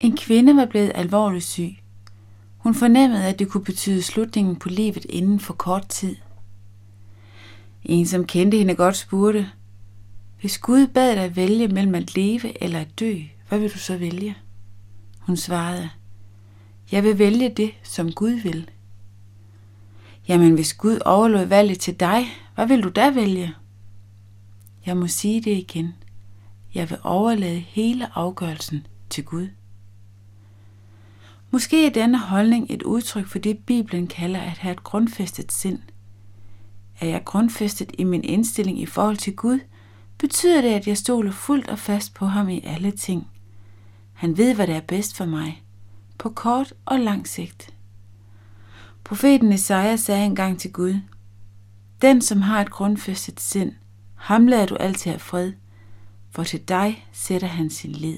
En kvinde var blevet alvorligt syg. Hun fornemmede, at det kunne betyde slutningen på livet inden for kort tid. En, som kendte hende godt, spurgte: hvis Gud bad dig vælge mellem at leve eller at dø, hvad vil du så vælge? Hun svarede: jeg vil vælge det, som Gud vil. Jamen, hvis Gud overlod valget til dig, hvad vil du da vælge? Jeg må sige det igen. Jeg vil overlade hele afgørelsen til Gud. Måske er denne holdning et udtryk for det, Bibelen kalder at have et grundfæstet sind. Er jeg grundfæstet i min indstilling i forhold til Gud, betyder det, at jeg stoler fuldt og fast på ham i alle ting. Han ved, hvad der er bedst for mig, på kort og lang sigt. Profeten Esaja sagde engang til Gud: den, som har et grundfæstet sind, ham lader du altid have fred, for til dig sætter han sin lid.